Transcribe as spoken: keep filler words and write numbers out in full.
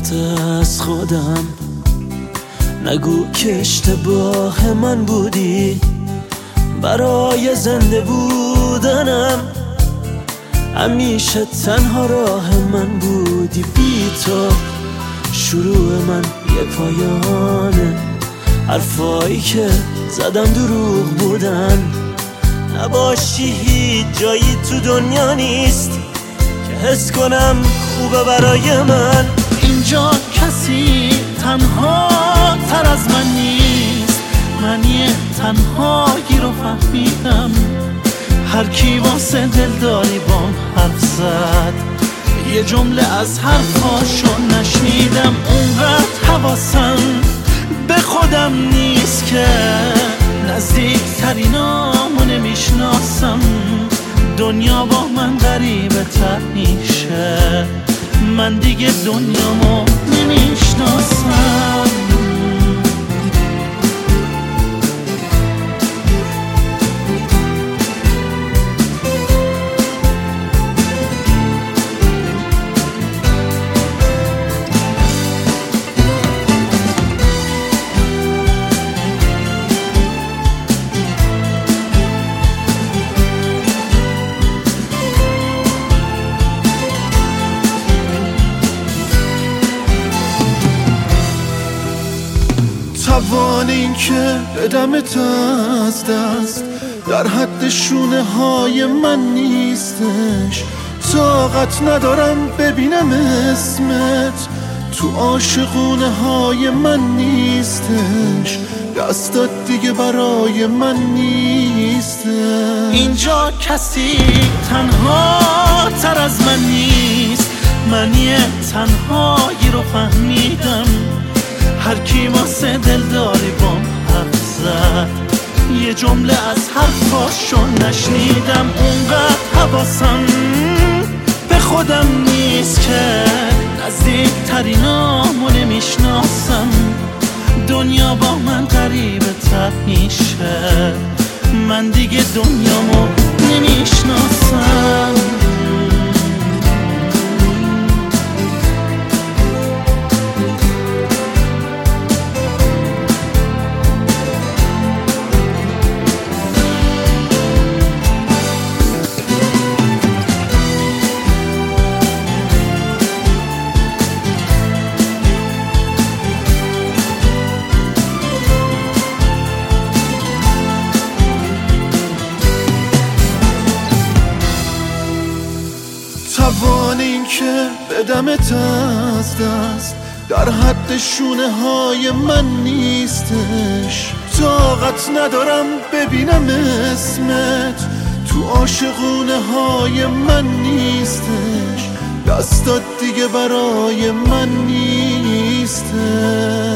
رفته از خودم. نگو که اشتباه من بودی، برای زنده بودنم همیشه تنها راه من بودی. بی تو شروع من یه پایانه، حرفایی که زدم دروغ بودن. نباشی هیچ جایی تو دنیا نیست که حس کنم خوبه برای من. اینجا کسی تنها تر از من نیست، من یه تنهایی رو فهمیدم. هر کی واسه دلداری بام حرف زد، یه جمله از حرفاشو نشنیدم. اونقدر حواسم به خودم نیست که نزدیک ترینامو نمیشناسم. دنیا با من غریبه تر میشه، من دیگه دنیامو نمیشناسم. توان این که بدمت از دست در حد شونه های من نیستش. طاقت ندارم ببینم اسمت تو عاشقونه های من نیستش. دستات دیگه برای من نیستش. اینجا کسی تنها تر از من نیست، من یه تنهایی رو فهمیدم. هر کی واسه دلداری بام حرف زد، یه جمله از حرفاشو نشنیدم. اونقدر حواسم به خودم نیست که نزدیک ترینامو نمیشناسم. دنیا با من غریبه تر میشه، من دیگه دنیامو نمیشناسم. توان این که بدمت از دست در حد شونه های من نیستش. طاقت ندارم ببینم اسمت تو عاشقونه های من نیستش. دستات دیگه برای من نیستش.